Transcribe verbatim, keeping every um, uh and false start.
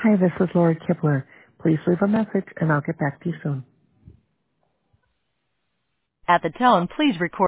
Hi, this is Lori Kibler. Please leave a message and I'll get back to you soon. At the tone, please record